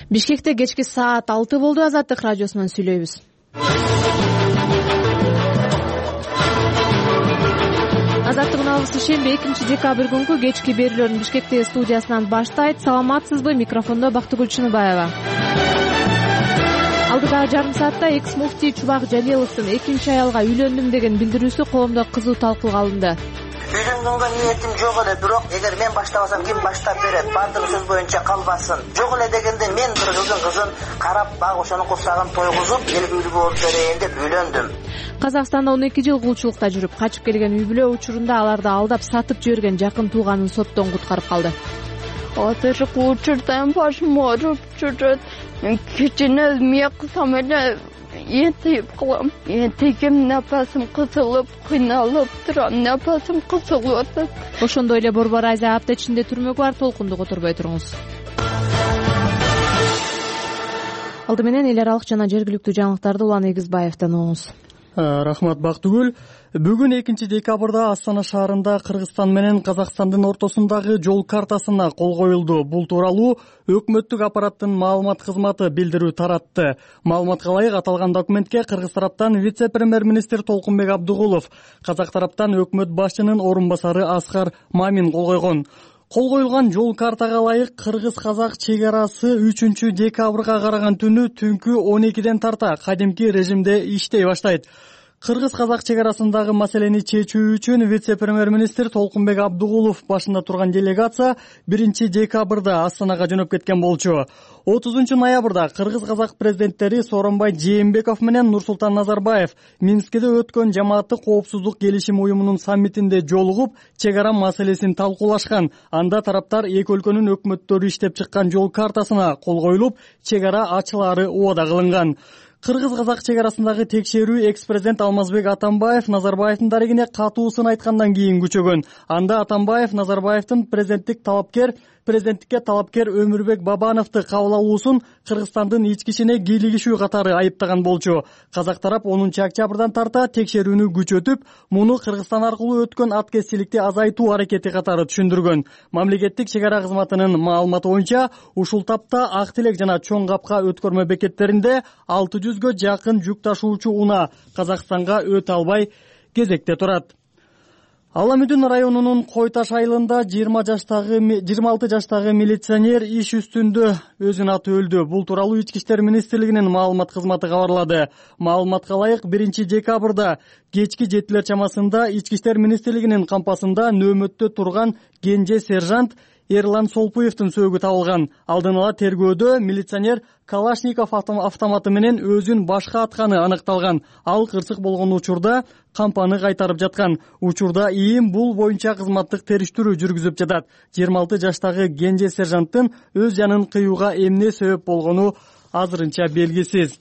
Бишкекте кечки саат 6 болду. Азаттык радиосунан сүйлөйбүз. Азаттык алысы шемби 2-декабрь күнкү кечки берүүлөрүн Бишкектеги студиясынан баштайт. Саламатсызбы? Микрофондо Бактыгүл Чыныбаева. Алдыдагы жарым саатта экс-муфтий Чубак Жалиловдун экинчи аялга үйлөндүм деген билдирүүсү коомдо кызуу талкууга алынды. Үйлөнгөнгө ниетим жок эле, бирок эгер мен баштабасам ким баштап берет? Бардыгы сөз боюнча калбасын. Жок эле дегенде мен бир кыздын карап, баг ошону курсагын тойгузуп, эл бүлө болуп берейин деп үйлөндүм. Казакстанда 12 жыл кулчулукта жүрүп, качып келген үй бүлө учурунда аларды алдап сатып жиберген жакын тууганын соттон куткарып калды. Азыр учурдан башым ооруп жүрөт. Кичине эмне кылсам эле ентип калам. Ентигим напасым кысылып, кыйналып турам, напасым кысылып атат. Ошондой эле Борбор Азия апта ичинде түрмөгө бар, толкунду которбой туруңуз. Алды менен эл аралык жана жергиликтүү жаңылыктарды Улан Эгизбаевден угуңуз. Рахмат Бактыгүл. Бүгүн 2-декабрда Астана шаарында Кыргызстан менен Казакстандын ортосундагы жол картасына кол коюлду. Бул тууралуу өкмөттүк аппараттын маалымат кызматы билдирүү таратты. Маалыматка ылайык аталган документке кыргыз тараптан вице-премьер-министр Толкунбек Абдыгулов, казак тараптан өкмөт башчынын орун басары Аскар Мамин кол койгон. Кол коюлган жол картага ылайык кыргыз-казак чек арасы 3-декабрга караган түнү түнкү 12ден тарта кадимки режимде иштей баштайт. Кыргыз-казак чек арасындагы маселени чечүү үчүн вице-премьер-министр Толкунбек Абдыгулов башында турган делегация 1-декабрда Астанага жөнөп кеткен болчу. 30-ноябрда кыргыз-казак президенттери Сооронбай Жээнбеков менен Нурсултан Назарбаев Минскиде өткөн жамааттык коопсуздук келишим уюмунун саммитинде жолугуп, чек ара маселесин талкуулашкан. Анда тараптар эки өлкөнүн өкмөттөрү иштеп чыккан жол картасына кол коюлуп, чек ара ачылаары убада кылынган. Кыргыз-казак чек арасындагы текшерүү экс-президент Алмазбек Атамбаев Назарбаевдин дарегине катуусын айткандан кийин күчөгөн. Анда Атамбаев Назарбаевдин президенттикке талапкер Өмүрбек Бабановду кабыл алуусун Кыргызстандын ички ишине кийлигишүү катары айыптаган болчу. Казак тарап 10-октябрдан тарта текшерүүнү күчөтүп, муну Кыргызстан аркылуу өткөн аткезчиликти азайтуу аракети катары түшүндүргөн. Мамлекеттик чек ара кызматынын маалыматы боюнча ушул тапта Ак Тилек жана Чоң Капка өткөрмө бекеттеринде 600гө жакын жүк ташуучу унаа Казакстанга өтө албай кезекте турат. Ала Мүдүн районунун Кой Таш айылында 26 жаштагы милиционер иш үстүндө өзүнүн аты өлдү. Бул тууралуу Ички иштер министрлигинин маалымат кызматы кабарлады. Маалыматка ылайык 1-декабрда кечки 7 чамасында Ички иштер министрлигинин кампасында нөөмөттө турган кенже сержант Эрлан Солпуевдин сөөгү табылган. Алдын ала тергөөдө милиционер Калашников автоматы менен өзүн башка атканы аныкталган. Ал кырсык болгон учурда кампаны кайтарып жаткан. Учурда ИИМ бул боюнча кызматтык териштирүү жүргүзүп жатат. 26 жаштагы кенже сержанттын өз жанын кыюуга эмне себеп болгону азырынча белгисиз.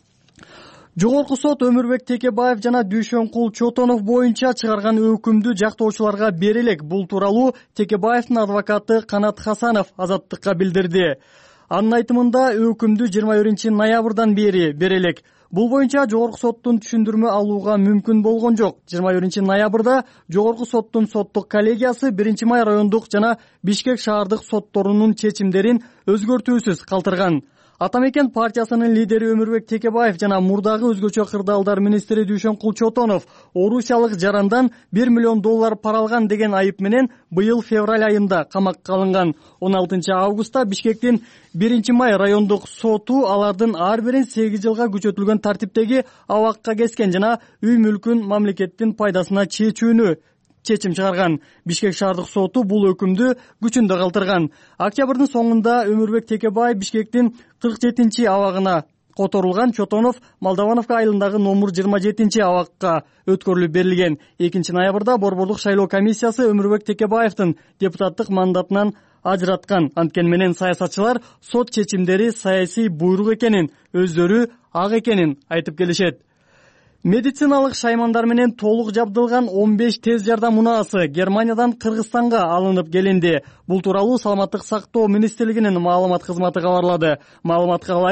Жогорку сот Өмүрбек Текебаев жана Дүйшөнкул Чотонов боюнча чыгарган өкүмдү жактоочуларга бере элек. Бул тууралуу Текебаевдин адвокаты Канат Хасанов Азаттыкка билдирди. Анын айтымында өкүмдү 21-ноябрдан бери бере элек. Бул боюнча жогорку соттун түшүндүрмө алууга мүмкүн болгон жок. 21-ноябрда жогорку соттун соттук коллегиясы 1-май райондук жана Бишкек шаардык сотторунун чечимдерин өзгөртүүсүз калтырган. Атамекен партиясынын лидери Өмүрбек Текебаев жана мурдагы өзгөчө кырдаалдар министри Дүйшөнкул Чотонов орусиялык жарандан $1 миллион пара алган деген айып менен быйыл февраль айында камакка алынган. 16 августта Бишкектин 1-май райондук соту алардын ар бирин 8 жылга күчөтүлгөн тартиптеги абакка кескен жана үй мүлкүн мамлекеттин пайдасына чечүүнү чечим чыгарган. Бишкек шаардык соту бул өкүмдү күчүндө калтырган. Октябрдын соңунда Өмүрбек Текебаев Бишкектин 47 абагына которулган. Чотонов Молдавановка айылындагы номер 27 абакка өткөрүлүп берилген. 2-ноябрда борборлук шайлоо комиссиясы Өмүрбек Текебаевдин депутаттык мандатынан ажыраткан. Анткени менен саясатчылар сот чечимдери саясий буйрук экенин, өздөрү ак экенин айтып келишет. Медициналык шаймандар менен толук жабдылган 15 тез жардам унаасы Германиядан Кыргызстанга алынып келинди. Бул тууралуу Саламаттык сактоо министрлигинин маалымат кызматы кабарлады. Маалыматка ылайык,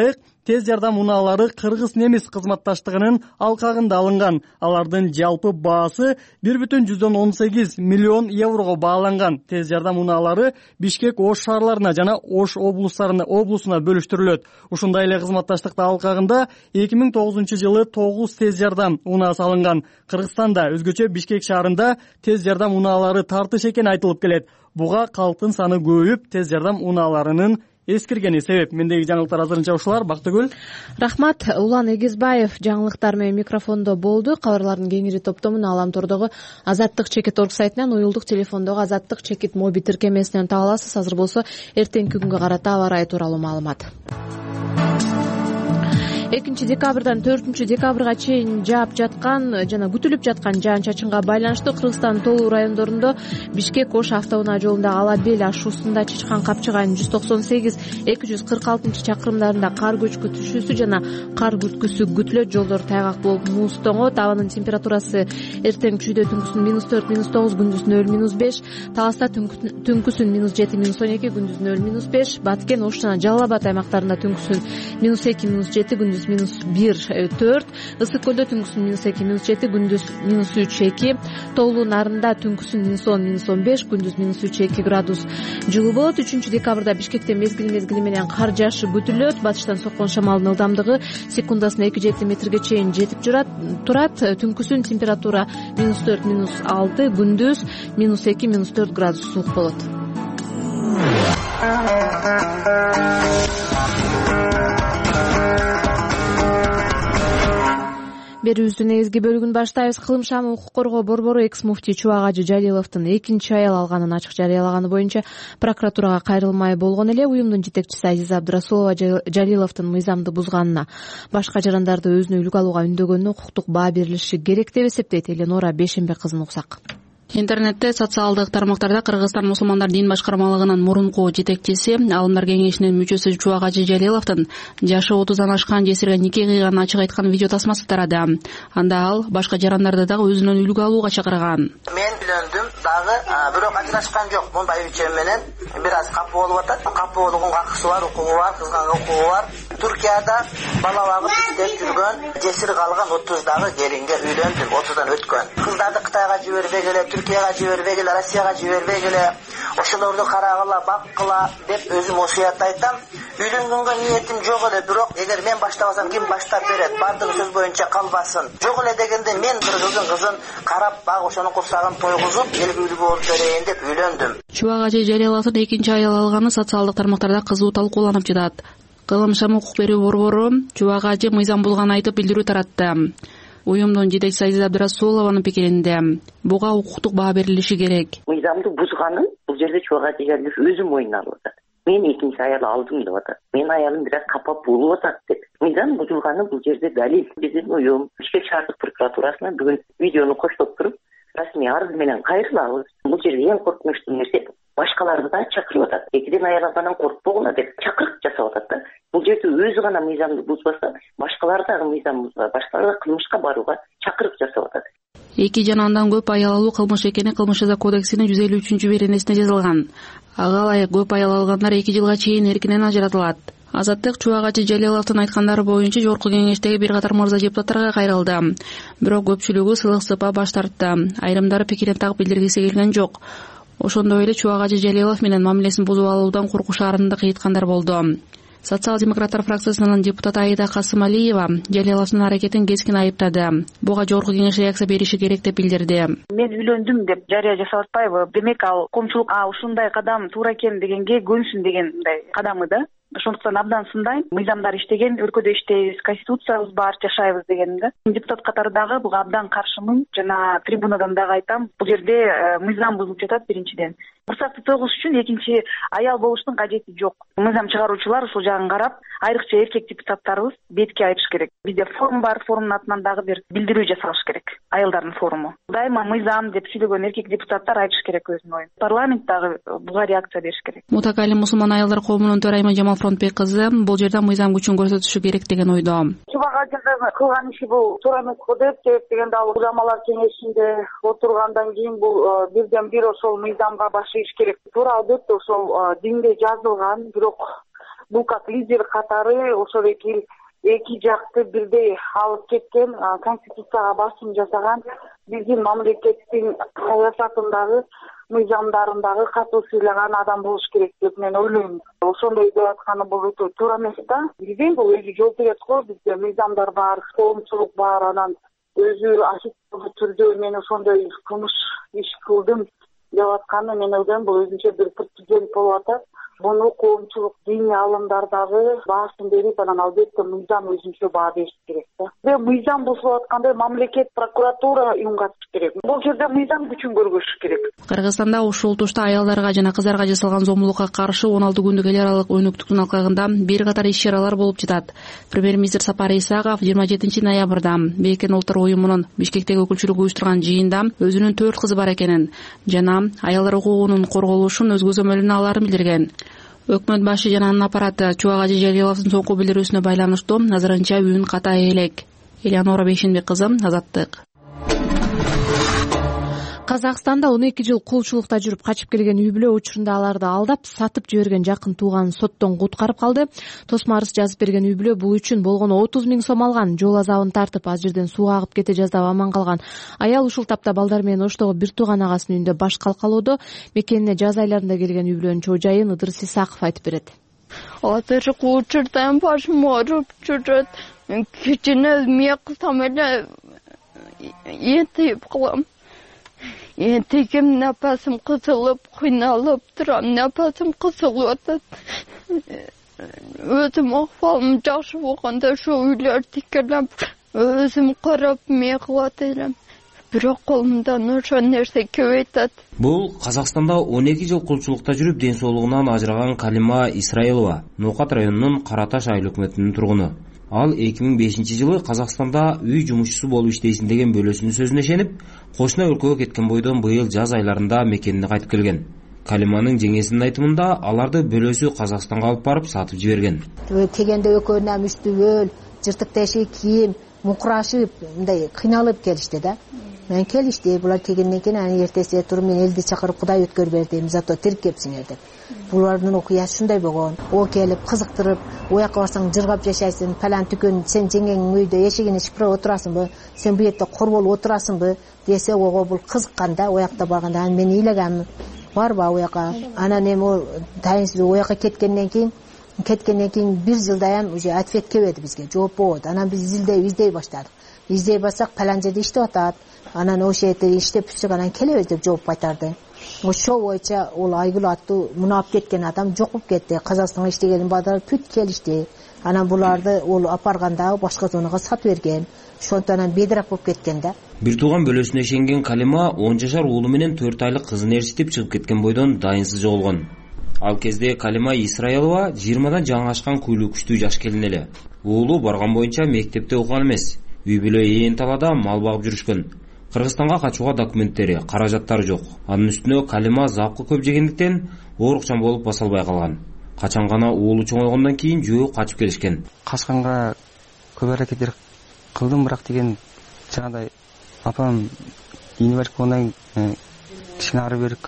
тез жардам унаалары кыргыз-немис кызматташтыгынын алкагында алынган. Алардын жалпы баасы 1,18 миллион еврого бааланган. Тез жардам унаалары Бишкек, Ош шаарларына жана Ош облусуна бөлүштүрүлөт. Ушундай эле кызматташтык алкагында 2009 жылы 9 тез жардам унаасы алынган. Кыргызстанда өзгөчө Бишкек шаарында тез жардам унаалары тартыш экени айтылып келет. Буга калктын саны көбөйүп, тез жардам унааларынын эскиргени себеп. Мендеги жаңылыктар азырынча ушулар. Бактыгүл. Рахмат. Улан Эгизбаев жаңылыктар менен микрофондо болду. Кабарлардын кеңири топтомун Аламтордогу Азаттык чекит орг сайтынан, уюлдук телефондогу Азаттык чекит моби тиркемесинен таба аласыз. Азыр болсо эртеңки күнгө карата аба ырайы тууралуу маалымат. 2-декабрдан 4-декабрга чейин жаап жаткан жана күтүлүп жаткан жаан-чачынга байланыштуу Кыргызстандын толуу райондорунда Бишкек Ош автоунаа жолундагы Ала Бел ашуусунда Чычкан Капчыгайнын 198-246 чакырымдарында кар көчкү түшүүсү жана кар күткүсү күтүлөт. Жолдор тайгак болуп муз тоңот. Абанын температурасы эртең түшүдө түнкүсүн -4, -9, күндүз 0-5. Таласта түнкүсүн -7, -12, күндүз 0-5. Баткен, Ош жана Жалал Абад аймактарында түнкүсүн -2, -7, күндүз -1, -4. Ысык көлдө түнкүсүн -2, -7, күндүз -3, -2. Тоолуу Нарында түнкүсүн -10, -15, күндүз -3, -2 градус жылуу болот. 3-декабрда Бишкекте мезгили менен кар жаашы күтүлөт. Батыштан соккон шамалдын ылдамдыгы секундасына 2-7 метрге чейин жетип турат. Түнкүсүн температура -4, -6, күндүз -2, -4 градус суук болот. Берүүбүздүн негизги бөлүгүн баштайбыз. Кылым шамы укук коргоо борбору экс-муфтий Чубак Ажы Жалиловдун 2-чи аял алганын ачык жарыялаганы боюнча прокуратурага кайрылмай болгон эле. Уюмдун жетекчиси Азиза Абдырасулова Жалиловдун мыйзамды бузганына, башка жарандарды өзүнө үлгү алууга үндөгөнүнө укуктук баа берилиши керек деп эсептейт. Эленора Бешембе кызын уксак. Интернетте, социалдык тармактарда Кыргызстан мусулмандар дин башкармалыгынын мурунку жетекчиси, Алымдар кеңешинин мүчөсү Чубак Ажы Жалиловдун жашы 30дан ашкан жесирге нике кыйганын ачык айткан видео тасмасы тарады. Анда ал башка жарандарды дагы өзүнөн үлгү алууга чакырган. Мен үйлөндүм дагы, бирок ажырашкан жок. Мун байбичем менен бир аз капы болуп атат. Капы болгонго акысы бар, укугу бар, кызганга укугу бар. Туркияда бала багып иштеп жүргөн, жесир калган 30 дагы келинге үйлөндүм, 30дан өткөн. Кыздарды Кытайга жибербегиле, Түркияга жибербегиле, Россияга жибербегиле, ошолорду карагыла, баккыла деп өзүм осуят айтам. Үйлөнгөнгө ниетим жок эле, бирок эгер мен баштабасам ким баштап берет? Бардыгы сөз боюнча калбасын. Жок эле дегенде мен бир кыздын карап багып ошонун курсагын тойгузуп, элге үлгү болуп берейин деп үйлөндүм. Чубак Ажы Жалиловдун 2-чи аял алганы социалдык тармактарда кызуу талкууланып жатат. Кылым шамы укук берүү борбору Чубак Ажы мыйзам булганын айтып билдирүү таратты. Уюмдун жетекчиси Азиза Абдырасулованын пикиринде буга укуктук баа берилиши керек. Мыйзамды бузганын бул жерде Чубак Ажы Жалилов өзү мойнуна алып атат. Мен 2-чи аял алдым деп атат. Мен аялым бирок капа болуп атат деп. Мыйзам бузулганы бул жерде далил. Биздин уюм Бишкек шаардык прокуратурасына бүгүн видеону коштоп туруп, расмий арыз менен кайрылабыз. Бул жерде эң коркунучтуу нерсе башкаларды да чакырып атат. Экиден аял алгандан коркпогула деп чакырык жасап атат да. Бул жерде өзү гана мыйзамды бузбаса, башкалар дагы мыйзам бузбаса, башкалар да кылмышка барууга чакырык жасап атат. 2 жана андан көп аял алуу кылмыш экени Кылмыш жаза кодексинин 153-беренесинде жазылган. Ага ылайык көп аял алгандар 2 жылга чейин эркинен ажыратылат. Азаттык Чубак Ажы Жалиловдун айткандары боюнча жогорку кеңештеги бир катар мырза депутаттарга кайрылды. Бирок көпчүлүгү сыйлык сыпа баш тартты. Айрымдары пикирин так билдиргиси келген жок. Ошондой эле Чубак Ажы Жалилов менен мамилесин бузуп алуудан коркушаарын да кыйткандар болду. Социал-демократтар фракциясынын депутаты Аида Касымалиева Жалиловдун аракетин кескин айыптады. Буга жогорку кеңеш реакция бериши керек деп билдирди. Мен үйлөндүм деп жарыя жасап атпайбы? Демек ал коомчулук ушундай кадам туура экен дегенге көнсүн дегендай кадамы да. Ошондуктан абдан сындайм. Мыйзамдар иштеген, өлкөдө иштейбиз, конституциябыз бар, жашайбыз дегеним да. Депутат катары дагы буга абдан каршымын. Жана трибунадан дагы айтам, бул жерде мыйзам бузулуп жатат биринчиден. Бурсакты тойгуз үчүн экинчи аял болуштун кажети жок. Мыйзам чыгаруучулар ушул жагын карап, айрыкча эркек депутаттарыбыз бетке айтыш керек. Бизде форум бар, форумдун атынан дагы бир билдирүү жасалыш керек. Аялдардын форуму. Дайыма мыйзам деп сүйлөгөн эркек депутаттар айтыш керек өзүнүн оюн. Парламент дагы буга реакция бериш керек. Мутакалим мусулман аялдар коомунун төрайымы Жамал Фронтбек кызы бул жерде мыйзам күчүн көрсөтүшү керек деген ойдо. Чубак Ажыны кылган иши бул туура эмес го деп дегенде ал уламалар кеңешинде отургандан кийин бул бирден бир ошол мыйзамга башыйыш керек. Туура албетте ошол динде жазылган, бирок бул как лидер катары ошол эки эки жакты бирдей алып кеткен, конституцияга басым жасаган, биздин мамлекеттин саясатындагы мыйзамдарындагы катуу сыйлаган адам болуш керек деп мен ойлойм. Ошондой деп атканы бул өтө туура эмес да. Биздин бул өзү жол берет го, бизде мыйзамдар бар, коомчулук бар, анан өзү ашыктуу түрдө мен ошондой кылмыш иш кылдым деп атканы мен ойлойм бул өзүнчө бир прецедент болуп атат. Буну коомчулук, диний алымдар дагы баасын берип, анан албетте мыйзам өзүнчө баа бериш керек да. Мыйзам бузулуп атканда мамлекет, прокуратура үн катыш керек. Бул жерде мыйзам күчүн көргөзүш керек. Кыргызстанда ушул тушта аялдарга жана кыздарга жасалган зомбулукка каршы 16 күндүк эл аралык өнөктүктүн алкагында бир катар иш-чаралар болуп жатат. Премьер-министр Сапар Исаков 27 ноябрда Бириккен Улуттар уюмунун Бишкектеги өкүлчүлүгү уюштурган жыйында өзүнүн 4 кызы бар экенин жана аялдар укугунун корголушун өз көзөмөлүнө аларын билдирген. Өкмөт башы жана анын аппараты Чубак Ажи Жалиловдун соңку билдирүүсүнө байланыштуу азырынча үн катай элек. Элеонора Бейшенбек кызы, Азаттык. Казакстанда 12 жыл кулчулукта жүрүп качып келген үй бүлө учурунда аларды алдап, сатып жиберген жакын тууганын соттон куткарып калды. Тосмо арыз жазып берген үй бүлө бул үчүн болгону 30 000 сом алган. Жол азабын тартып, аз жерден сууга агып кете жаздап аман калган. Аял ушул тапта балдар менен Оштогу бир тууган агасынын үйүндө баш калкалоодо. Мекенине жаз айларында келген үй бүлөнүн чожайын Ыдырыс Исаков айтып берет. Азыр учурдан башым ооруп жүрөт. Кичине эмне кылсам эле этип калам. Тегим напасым кысылып, кыйналып турам, напасым кысылып атат. Өзүм акыбалым жакшы болгондо ошо үйлөр тикелеп, өзүм карап эмне кылат элем. Бирок колумдан ошо нерсе келбей атат. Бул Казакстанда 12 жыл кулчулукта жүрүп ден соолугунан ажыраган Калима Исраилова, Ноокат районунун Караташ айыл өкмөтүнүн тургуну. Ал 2005 жылы Казакстанда үй жумушчусу болуп иштейсин деген бөлөсүнүн сөзүнө ишенип, кошуна өлкөгө кеткен бойдон быйыл жаз айларында мекенине кайтып келген. Калиманын жеңесинин айтымында аларды бөлөсү Казакстанга алып барып сатып жиберген. Тегенде экөөнүн үстүбөл, жыртык тешик кийим, мукурашып, мындай кыйналып келишти да. Мен келишти, булар келгенден кийин анан эртеси туруп мен элди чакырып Кудай өткөр бердим, зато тирип кепсиңер деп. Булардын окуясы ушундай болгон. О келип кызыктырып, оякка барсаң жыргап жашайсың, палан түкөн сен жеңеңнин үйдө эшигин ичип отурасыңбы, сен бу жерде кор болуп отурасыңбы десе, ого бул кызыкканда, оякта барганда анан мен ыйлаганмын. Барба оякка. Анан эми тайынсыз оякка кеткенден кийин бир жылдаям уже ответ келбеди бизге, жооп болбоду. Анан биз издей баштадык. Издей барсак палан жерде иштеп атат. Анан ошол жерде иштеп бүтсөк анан келебиз деп жооп кайтарды. Ошол боюнча ол Айгүл аттуу муну алып кеткен адам жокуп кетти. Казакстанга иштеген бадар бүт келишти. Анан буларды ол апарганда башка зонага сатып берген. Ошондон анан бедрак болуп кеткен да. Бир тууган бөлөсүнө ишенген Калима 10 жашар уулу менен 4 айлык кызын ээрчитип чыгып кеткен бойдон дайынсыз жоголгон. Ал кезде Калима Исраилова 20дан жаңы ашкан күүлүү күчтүү жаш келин эле. Уулу барган боюнча мектепте окуган эмес. Үй бүлө ээн талаада мал багып жүрүшкөн. Кыргызстанга качууга документтери, каражаттары жок. Анын үстүнө Калима запкы көп жегендиктен оорукчан болуп баса албай калган. Качан гана уулу чоңойгондон кийин жөө качып келишкен. Качканга көп аракеттер кылдым, бирок деген жагандай апам инвалид болгондон кичине ары бери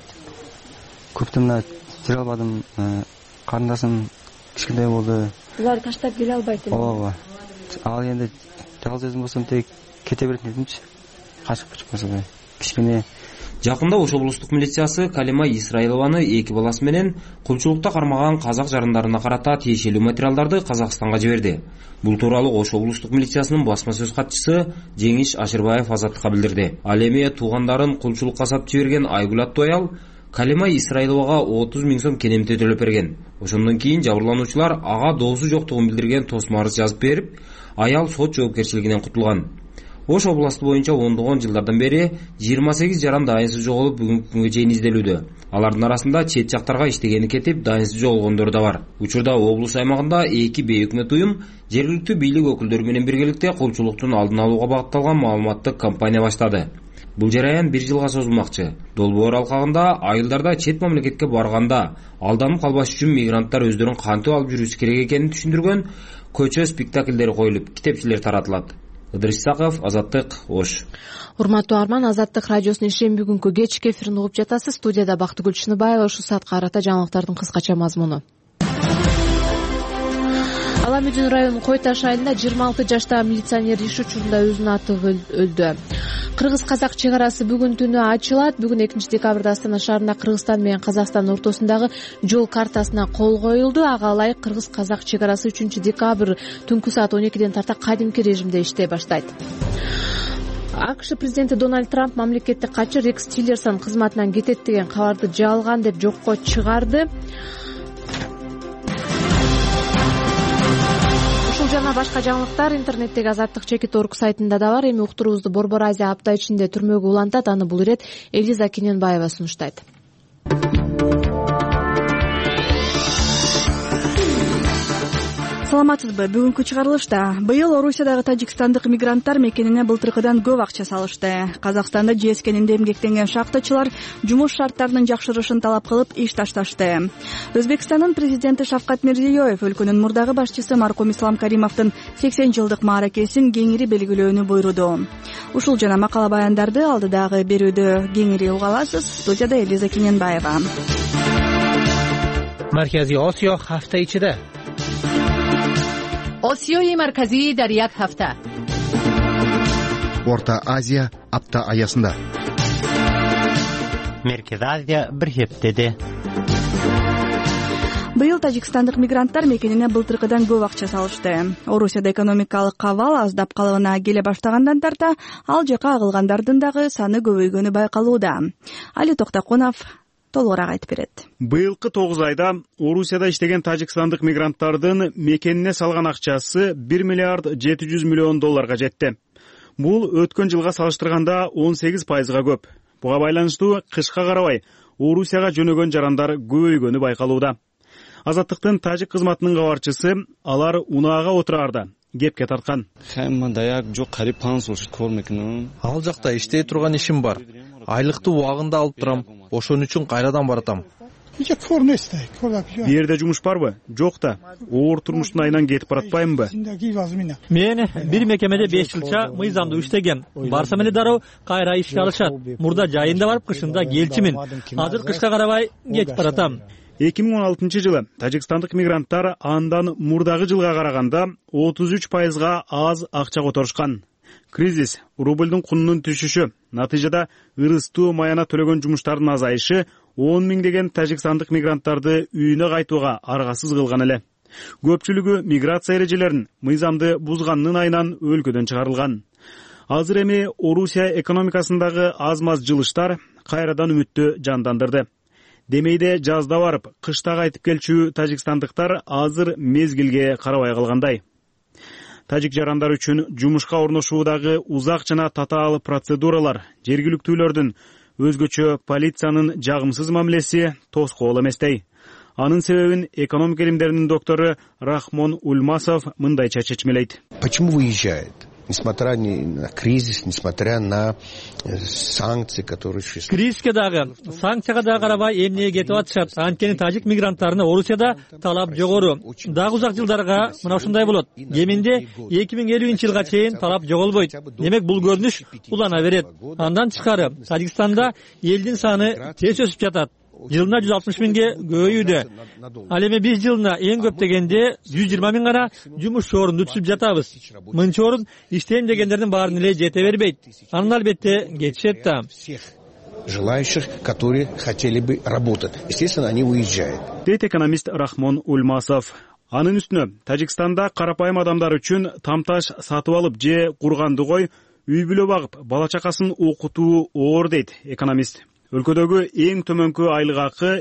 көптөн жүрө албадым. Карындашым кичине болду. Булар таштап келе албайт эле. Ооба. Ал эndi жалгыз өзүм болсом тек кете берет дедимчи. Качып болсо кичине. Жакында Ош облустук милициясы Калима Исраилованы 2 баласы менен кулчулукта кармаган казак жарандарына карата тиешелүү материалдарды Казакстанга жиберди. Бул тууралуу Ош облустук милициясынын басма сөз катчысы Жеңиш Ашырбаев Азаттыкка билдирди. Ал эми туугандарын кулчулукка сатып жиберген Айгүл аттуу аял Калима Исраиловага 30 000 сом кенемте төлөп берген. Ошондон кийин жабырлануучулар ага доозу жоктугун билдирген тосмо арыз жазып берип, аял сот жоопкерчилигинен кутулган. Ош областы боюнча ондогон жылдардан бери 28 жаран дайынсыз жоголуп бүгүнкү күнгө чейин изделүүдө. Алардын арасында чет жактарга иштегени кетип, дайынсыз жоголгондор да бар. Учурда облус аймагында 2 бейөкмөт уюм жергиликтүү бийлик өкүлдөрү менен биргеликте кулчулуктун алдын алууга багытталган маалыматтык кампания баштады. Бул жараян 1 жылга созулмакчы. Долбоор алкагында айылдарда чет мамлекетке барганда алданып калбаш үчүн мигранттар өздөрүн кантип алып жүрүшү керек экенин түшүндүргөн көчө спектакльдери коюлуп, китепчелер таратылат. Ыдырыс Исаков, Азаттык, Ош. Урматтуу арман, Азаттык радиосунун шемби күнкү кечки эфирин угуп жатасыз. Студияда Бактыгүл Чыныбаева. Ушул саатка карата жаңылыктардын кыскача мазмуну. Аламүдүн районунун Кой Таш айылында 26 жаштагы милиционер иш учурунда өзүн атып өлдү. Кыргыз-казак чек арасы бүгүн түнү ачылат. Бүгүн 2 декабрда Астана шаарында Кыргызстан менен Казакстан ортосундагы жол картасына кол коюлду. Ага ылайык Кыргыз-казак чек арасы 3 декабрь түнкү саат 12ден тарта кадимки режимде иштей баштайт. АКШ президенти Дональд Трамп мамлекеттик катчы Рекс Тиллерсон кызматынан кетет деген кабарды жалган деп жокко чыгарды. Ушул жана башка жаңылыктар интернеттеги Азаттык.org сайтында да бар. Эми уктуруубузду Борбор Азия апта ичинде түрмөгө улантат. Аны бул ирет Элиза Кененбаева сунуштайт. Саламатсызбы? Бүгүнкү чыгарылышта быйыл Орусиядагы тажикстандык мигранттар мекенине былтыркыдан көп акча салышты. Казакстанда жээскенинде эмгектенген шахтачылар жумуш шарттарынын жакшырышын талап кылып иш ташташты. Өзбекстандын президенти Шавкат Мирзиёев өлкөнүн мурдагы башчысы Марком Ислам Каримовдун 80 жылдык мааракесин кеңири белгилөөнү буйруду. Ушул жана макала баяндарды алдыдагы берүүдө кеңири уга аласыз. Студияда Элиза Кененбаева. Markaziy Osiyo hafta ichida. Osiyoyi markaziy dar yak hafta. Орта Азия апта аясында. Merkezi Азия bir heftede. Быйыл тажикстандык мигранттар мекенине былтыркыдан көп акча салышты. Орусияда экономикалык кабал аздап калыбына келе баштагандан тарта ал жака агылгандардын дагы саны көбөйгөнү байкалууда. Али Токтакунов толугураак айтып берет. Быйылкы 9 айда Орусияда иштеген тажикстандык мигранттардын мекенине салган акчасы 1 миллиард 700 миллион долларга жетти. Бул өткөн жылга салыштырганда 18%га көп. Буга байланыштуу кышка карабай Орусияга жөнөгөн жарандар көбөйгөнү байкалууда. Азаттыктын тажик кызматынын кабарчысы алар унаага отураарда кепке тарткан. Ал жакта иштей турган ишим бар. Айлыкты убагында алып турам. Ошон үчүн кайрадан баратам. Бу жерде жумуш барбы? Жок да. Оор турмуштун айынан кетип баратпаймынбы? Мен бир мекемеде 5 жылча мыйзамдуу иштегем. Барсам эле дароо кайра ишке алышат. Мурда жайында барып, кышында келчимин. Азыр кышка карабай кетип баратам. 2016 жылы тажикстандык мигранттар андан мурдагы жылга караганда 33%га аз акча которушкан. Кризис, рубльдун кунунун түшүшү, натыйжада ырыстуу маяна төлөгөн жумуштардын азайышы 10 миңдеген тажикстандык мигранттарды үйүнө кайтууга аргасыз кылган эле. Көпчүлүгү миграция эрежелерин мыйзамды бузганынын айынан өлкөдөн чыгарылган. Азыр эми Орусия экономикасындагы аз-маз жылыштар кайрадан үмүттү жандандырды. Демейде жазда барып, кышта кайтып келчү тажикстандыктар азыр мезгилге карабай калгандай. Тажик жарандар үчүн жумушка орношуудагы узак жана татаал процедуралар, жергиликтүүлөрдүн өзгөчө полициянын жагымсыз мамилеси тоскоол эместей. Анын себебин экономика илимдеринин доктору Рахмон Ульмасов мындайча чечмелейт. Почему выезжает? Несмотря на кризис, несмотря на санкции, которые существуют. Кризиске дагы, санкцияга дагы карабай эмне кетип атышат. Анткени тажик мигранттарына Орусияда талап жогору. Дагы узак жылдарга мына ушундай болот. Кеминде 2050-жылга чейин талап жоголбойт. Демек бул көрүнүш улана берет. Андан тышкары Тажикстанда элдин саны тез өсүп жатат. Жылына 160 миңге көбөйүүдө. Ал эми биз жылына эң көп дегенде 120 миң гана жумуш орунду түзүп жатабыз. Мынча орун иштейм дегендердин баарын эле жете бербейт. Анын албетте кетишет да. Желающих, которые хотели бы работать. Естественно, они уезжают. Дейт экономист Рахмон Ульмасов. Анын үстүнө Тажикстанда карапайым адамдар үчүн тамташ сатып алып же курганды кой, үй бүлө багып, бала чакасын окутуу оор дейт экономист. Өлкөдөгү эң төмөнкү айлык акы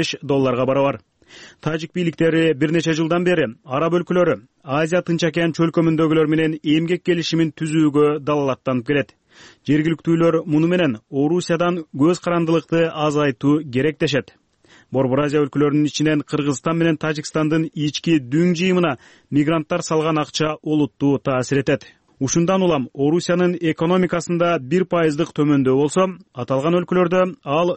$55 барабар. Тажик бийликтери бир нече жылдан бери араб өлкөлөрү Азия Тынч океан чөлкөмүндөгүлөр менен эмгек келишимин түзүүгө далалаттанып келет. Жергиликтүүлөр муну менен Орусиядан көз карандылыкты азайтуу керек дешет. Борбор Азия өлкөлөрүнүн ичинен Кыргызстан менен Тажикстандын ички дүң жыйымына мигранттар салган акча олуттуу таасир этет. Ушундан улам Орусиянын экономикасында 1%дык төмөндөө болсо, аталган өлкөлөрдө ал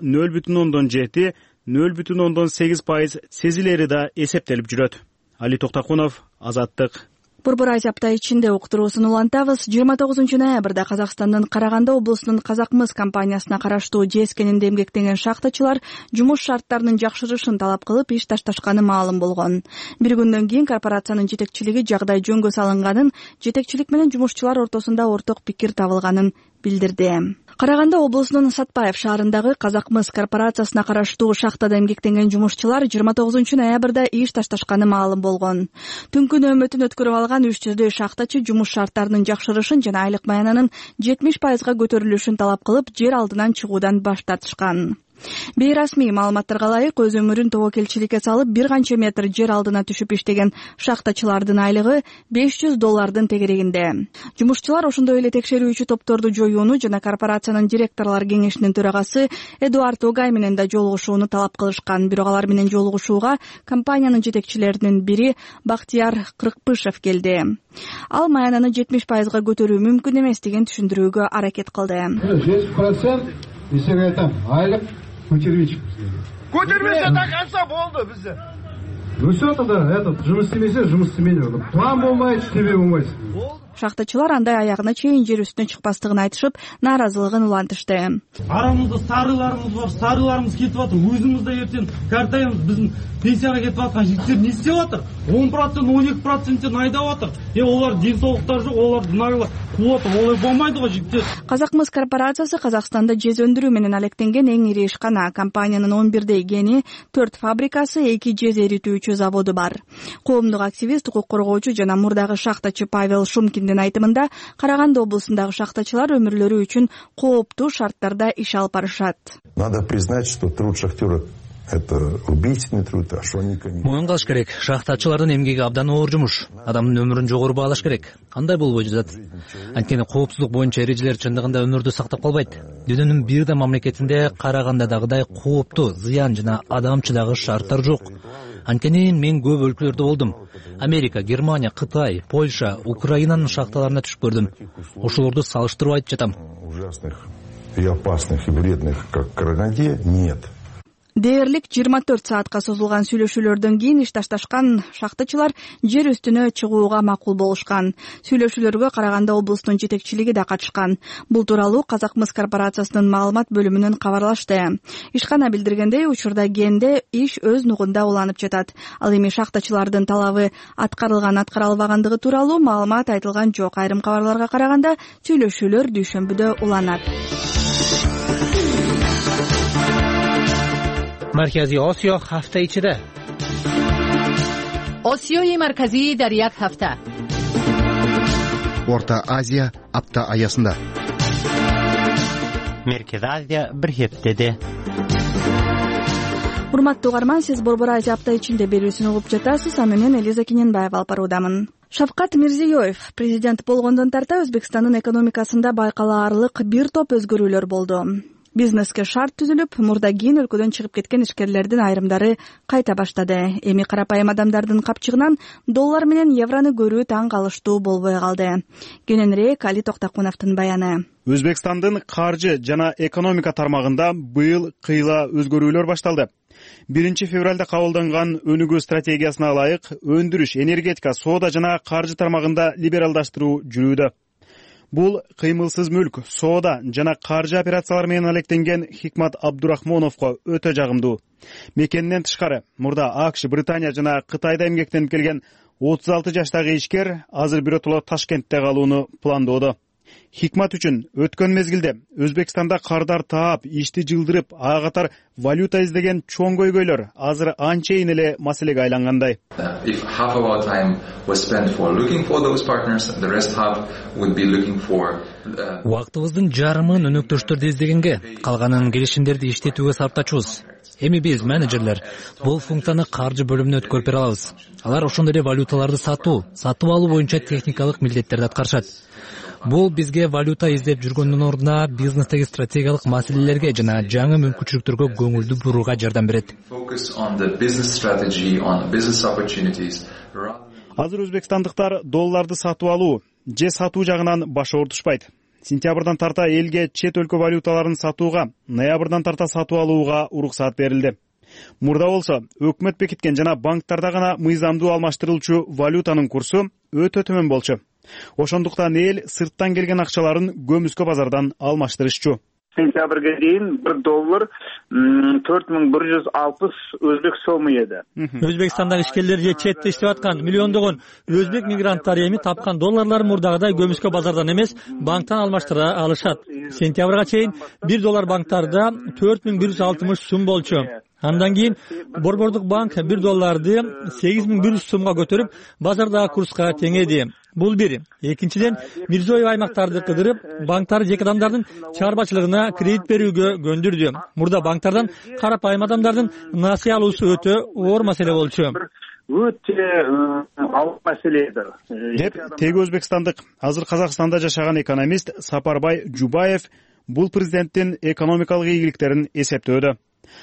0,7, 0,8% сезилери да эсептелип жүрөт. Али Токтакунов, Азаттык, Борбор Азия апта ичинде уктуруусун улантабыз. 29 ноябрда Казакстандын Караганды облусунун Казакмыс компаниясына караштуу ЖСКнинде эмгектенген шахтачылар жумуш шарттарынын жакшырышын талап кылып иш ташташканы маалым болгон. Бир күндөн кийин корпорациянын жетекчилиги жагдай жөнгө салынганын, жетекчилик менен жумушчулар ортосунда орток пикир табылганын билдирди. Караганды облусунун Сатпаев шаарындагы Казакмыс корпорациясына караштуу шахтада эмгектенген жумушчулар 29 ноябрда иш ташташканы маалым болгон. Түнкү нөөмөтүн өткөрүп алган 300 шахтачы жумуш шарттарынын жакшырышын жана айлык маянанын 70% көтөрүлүшүн талап кылып, жер алдынан чыгуудан баш тартышкан. Бейрасмий маалыматтарга ылайык, өз өмүрүн тобокелчиликке салып, бир канча метр жер алдына түшүп иштеген шахтачылардын айлыгы $500 тегерегинде. Жумушчулар ошондой эле текшерүүчү топторду жоюуну жана корпорациянын директорлор кеңешинин төрагасы Эдуард Огай менен да жолугушууну талап кылышкан. Бирок алар менен жолугушууга компаниянын жетекчилеринин бири Бактияр Кыркпышев келди. Ал маянаны 70%га көтөрүү мүмкүн эмес деген түшүндүрүүгө аракет кылды. 70% эсеге айтам, айлык көтербейчи. Көтербесе да канча болду бизде. Өсөт да, жұмыс істемесе, жұмыс істемейді. План болмайды, иштебей болмайсың. Шахтачылар андай аягына чейин жер үстүнө чыкпастыгын айтышып, нааразылыгын улантышты. Арамызда сарыларымыз бар, сарыларымыз кетип атыр. Өзүмүз да эртең картайбыз, биздин пенсияга кетип аткан жигиттер не істеп атыр? 10%, 12% айдап атыр. Олар ден соолуктары жок, олар мынагыла кулап атыр. Олай болмайды го жигиттер. Казакмыс корпорациясы Казакстанда жез өндүрүү менен алектенген эң ири ишкана. Компаниянын 11 гени, 4 фабрикасы, 2 жез эритүүчү заводу бар. Коомдук активист, укук коргоочу жана мурдагы шахтачы Павел Шумкиндин айтымында, Караганды облусундагы шахтачылар өмүрлөрү үчүн кооптуу шарттарда иш алып барышат. Надо признать, что труд шахтера это убийственный труд, а что они Моюн кылыш керек. Шахтачылардын эмгеги абдан оор жумуш. Адамдын өмүрүн жогору баалаш керек. Кандай болбой жатат? Анткени коопсуздук боюнча эрежелер чындыгында өмүрдү сактап калбайт. Дүйнөнүн бир да мамлекетинде Карагандыдагыдай кооптуу, зыян жана адамчыдагы шарттар жок. Анткени мен көп өлкөлөрдө болдум. Америка, Германия, Кытай, Польша, Украинанын шахталарына түшүп көрдүм. Ошолорду салыштырып айтып жатам. Ужасных и опасных и вредных, как в Караганде, нет. Дээрлик 24 саатка созулган сүйлөшүүлөрдөн кийин иш ташташкан шахтачылар жер үстүнө чыгууга макул болушкан. Сүйлөшүүлөргө Караганды облусунун жетекчилиги да катышкан. Бул тууралуу Казакмыс корпорациясынын маалымат бөлүмүнөн кабарлашты. Ишкана билдиргендей, учурда кенде иш өз нугунда уланып жатат. Ал эми шахтачылардын талабы аткарыла албагандыгы тууралуу маалымат айтылган жок. Айрым кабарларга караганда, сүйлөшүүлөр дүйшөмбүдө уланат. مرکزی آسیا هفته ichida. آسیای مرکزی در یک هفته. Орта Азия апта аясында. Merkez Азия bir heftede. Урматтуу угарман, сиз Борбор Азия апта ичинде берүүсүн угуп жатасыз. Менен Элиза Кененбаева алып баруудамын. Шавкат Мирзиёев президент болгондон тарта Өзбекстандын экономикасында байкалаарлык бир топ өзгөрүүлөр болду. Бизнеске шарт түзүлүп, мурда кийин өлкөдөн чыгып кеткен ишкерлердин айрымдары кайта баштады. Эми карапайым адамдардын капчыгынан доллар менен еврону көрүү таң калыштуу болбой калды. Кененирээк Али Токтокуновдун баяны. Өзбекстандын каржы жана экономика тармагында быйыл кыйла өзгөрүүлөр башталды. 1 февралда кабылданган өнүгүү стратегиясына ылайык өндүрүш, энергетика, соода жана каржы тармагында либералдаштыруу жүрүүдө. Бул кыймылсыз мүлк, соода жана каржы операциялары менен алектенген Хикмат Абдурахмоновго өтө жагымдуу. Мекенинен тышкары, мурда АКШ, Британия жана Кытайда эмгектенип келген 36 жаштагы ишкер азыр биротоло Ташкентте калууну пландоодо. Хикмат үчүн өткөн мезгилде Өзбекстанда кардар таап, ишти жылдырып, ага катар валюта издеген чоң көйгөйлөр азыр анчейин эле маселеге айлангандай. If half of our time was spent for looking for those partners, the rest half would be looking for Убактыбыздын жарымын өнөктөштөрдү издегенге, калганын келишимдерди иштетүүгө сарптачубуз. Эми биз менеджерлер бул функцияны каржы бөлүмүнө өткөрүп бере алабыз. Алар ошондой эле валюталарды сатып алуу боюнча техникалык милдеттерди аткарышат. Бул бизге валюта издеп жүргөндүн ордуна бизнестеги стратегиялык маселелерге жана жаңы мүмкүнчүлүктөргө көңүлдү бурууга жардам берет. Азыр өзбекстандыктар долларды сатып алуу же сатуу жагынан баш оорутушпайт. Сентябрдан тарта элге чет өлкө валюталарын сатууга, ноябрдан тарта сатып алууга уруксат берилди. Мурда болсо, өкмөт бекиткен жана банктарда гана мыйзамдуу алмаштырылчу валютанын курсу өтө төмөн болчу. Ошондуктан эл сырттан келген акчаларын көмүскө базардан алмаштырышчу. Сентябрга дейин $1 4160 өзбек сомы edi. Өзбекстандагы ишкерлер же четте иштеп аткан миллиондогон өзбек мигранттары эми тапкан долларларын мурдагыдай көмүскө базардан эмес, банктан алмаштыра алышат. Сентябрга чейин $1 банктарда 4160 сум болчу. Андан кийин Борбордук банк $1 8100 сумга көтөрүп, базардагы курска теңеди. Бул бир. Экинчиден, Мирзиёев аймактарды кыдырып, банктар жеке адамдардын чарбачылыгына кредит берүүгө көндүрдү. Мурда банктардан карапайым адамдардын насыя алуусу өтө оор маселе болчу. Өтө алып маселедир. Деп теги өзбекстандык, азыр Казакстанда жашаган экономист Сапарбай Жубаев бул президенттин экономикалык ийгиликтерин эсептөөдө.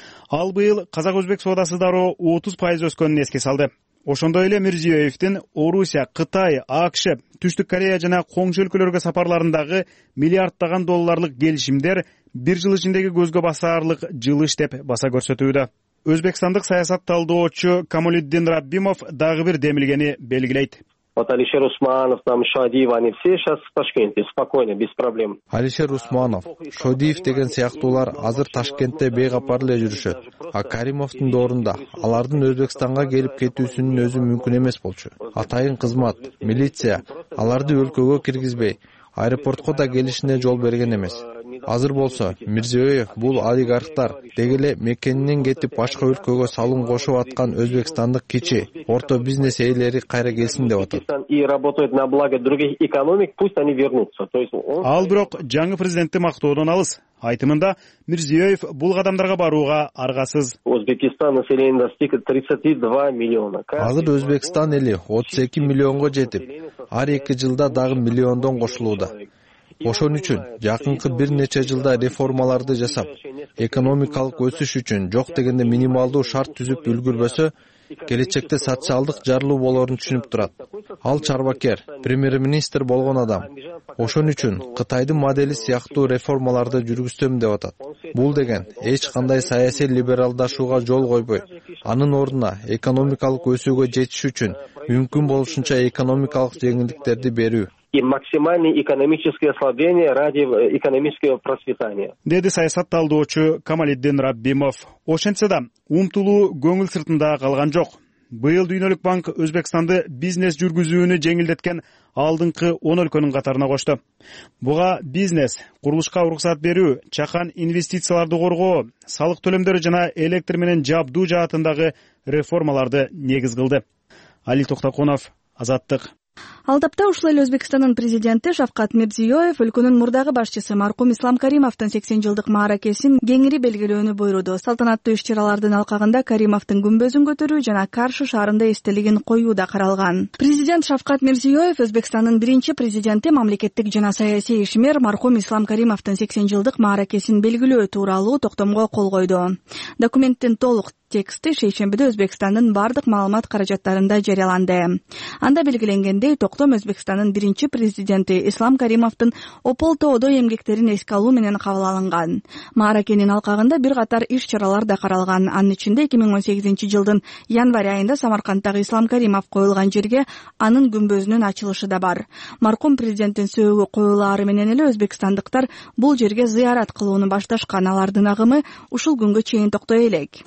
Ал быйыл казак-өзбек соодасы дароо 30% өскөнүн эске салды. Ошондой эле Мирзиёевдин Орусия, Кытай, АКШ, Түштүк Корея жана коңшу өлкөлөргө сапарларындагы миллиарддаган долларлык келишимдер бир жыл ичиндеги көзгө басаарлык жылыш деп баса көрсөтүүдө. Өзбекстандык саясат талдоочу Камалиддин Раббимов дагы бир демилгени белгилейт. Алишер Усманов, Шадиев, они все сейчас в Ташкенте, спокойно, без проблем. Алишер Усманов, Шодиев деген сыяктуулар азыр Ташкентте бейгапар эле жүрүшөт. А Каримовдун доорунда алардын Өзбекстанга келип кетүүсүнүн өзү мүмкүн эмес болчу. Атайын кызмат, милиция аларды өлкөгө киргизбей, аэропортко да келишине жол берген эмес. Азыр болсо Мирзиёев бул олигархтар дегеле мекенинен кетип башка өлкөгө салым кошуп аткан өзбекстандык кичи, орто бизнес ээлери кайра келсин деп атат. И работают на благо других экономик, пусть они вернутся. То есть Ал бирок жаңы президентти мактоодон алыс. Айтымында Мирзиёев бул кадамдарга барууга аргасыз. Өзбекстан население достигает 32 миллиона. Азыр Өзбекстан эли 32 миллионго жетип, ар 2 жылда дагы миллиондон кошулууда. Ошон үчүн жакынкы бир нече жылда реформаларды жасап, экономикалык өсүш үчүн жок дегенде минималдуу шарт түзүп үлгүрбөсө, келечекте социалдык жарылуу болорун түшүнүп турат. Ал чарбакер, премьер-министр болгон адам. Ошон үчүн Кытайдын модели сыяктуу реформаларды жүргүзсөм деп атат. Бул деген эч кандай саясий либералдашууга жол койбой, анын ордуна экономикалык өсүүгө жетиш үчүн мүмкүн болушунча экономикалык жеңилдиктерди берүү. И максимальное экономическое ослабление ради экономического процветания. Деди саясат талдоочу Камалиддин Раббимов. Ошентсе да умтулуу көңүл сыртында калган жок. Быйыл Дүйнөлүк банк Өзбекстанды бизнес жүргүзүүнү жеңилдеткен алдыңкы 10 өлкөнүн катарына кошту. Буга бизнес, курулушка уруксат берүү, чакан инвестицияларды коргоо, салык төлөмдөрү жана электр менен жабдуу жаатындагы реформаларды негиз кылды. Али Токтокунов, Азаттык. Ал тапта ушул эле Өзбекстандын президенти Шавкат Мирзиёев өлкөнүн мурдагы башчысы маркум Ислам Каримовдун 80 жылдык мааракесин кеңири белгилөөнү буйруду. Салтанаттуу иш-чаралардын алкагында Каримовдун күмбөзүн көтөрүү жана Каршы шаарында эстелигин коюу да каралган. Президент Шавкат Мирзиёев Өзбекстандын биринчи президенти, мамлекеттик жана саясий ишмер маркум Ислам Каримовдун 80 жылдык мааракесин белгилөө тууралуу токтомго кол койду. Документтин толук тексти шейшембиде Өзбекстандын бардык маалымат каражаттарында жарыяланды. Анда белгиленгендей, токтом Өзбекстандын биринчи президенти Ислам Каримовдун Ополтоодо эмгектерин эске алуу менен кабыл алынган. Мааракенин алкагында бир катар иш-чаралар да каралган. Анын ичинде 2018 жылдын январь айында Самаркандтагы Ислам Каримов коюлган жерге анын күмбөзүнүн ачылышы да бар. Маркум президенттин сөөгү коюлаары менен эле өзбекстандыктар бул жерге зыярат кылууну башташкан. Алардын агымы ушул күнгө чейин токтой элек.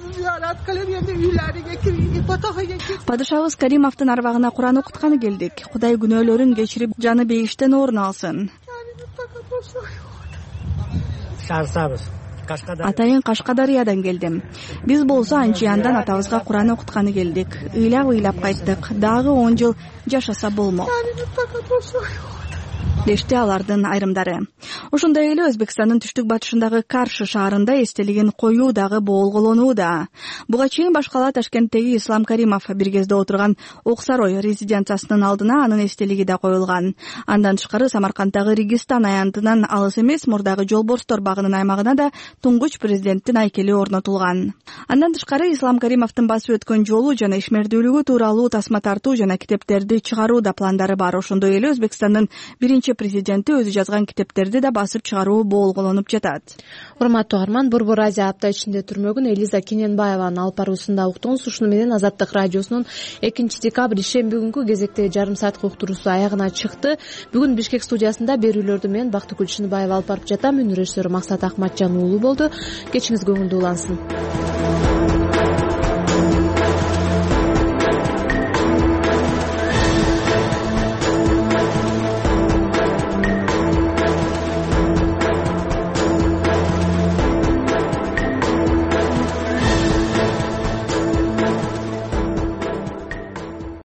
Падышабыз Каримовдун арбагына Куран окутканы келдик. Кудай күнөөлөрүн кечирип, жаны бейиштен орун алсын. Атайын Кашкадариядан келдим. Биз болсо Анчияндан атабызга Куран окутканы келдик. Ыйлап кайттык. Дагы 10 жыл жашаса болмок. Дешти алардын айрымдары. Ошондой эле Өзбекстандын түштүк батышындагы Каршы шаарында эстелигин коюу дагы болголонууда. Буга чейин башкала Ташкенттеги Ислам Каримов бир кезде отурган Оксарой резиденциясынын алдына анын эстелиги да коюлган. Андан тышкары Самаркандтагы Регистан аянтынан алыс эмес мурдагы Жолборстор багынын аймагына да туңгуч президенттин айкели орнотулган. Андан тышкары Ислам Каримовдун басып өткөн жолу жана ишмердүүлүгү тууралуу тасма тартуу жана китептерди чыгаруу да пландары бар. Ошондой эле Өзбекстандын биринчи өлкө президенти өзү жазган китептерди да басып чыгаруу болголонуп жатат. Урматтуу угарман, Борбор Азия апта ичинде түрмөгүн Элиза Кененбаеванын алып баруусунда уктуңуз. Ушуну менен Азаттык радиосунун 2-декабрь ишемби күнкү кезектеги жарым сааттык уктуруусу аягына чыкты. Бүгүн Бишкек студиясында берүүлөрдү мен Бактыгүл Чыныбаева алып барып жатам. Режиссер Максат Акматжан уулу болду. Кечиңиз көңүлдүү улансын.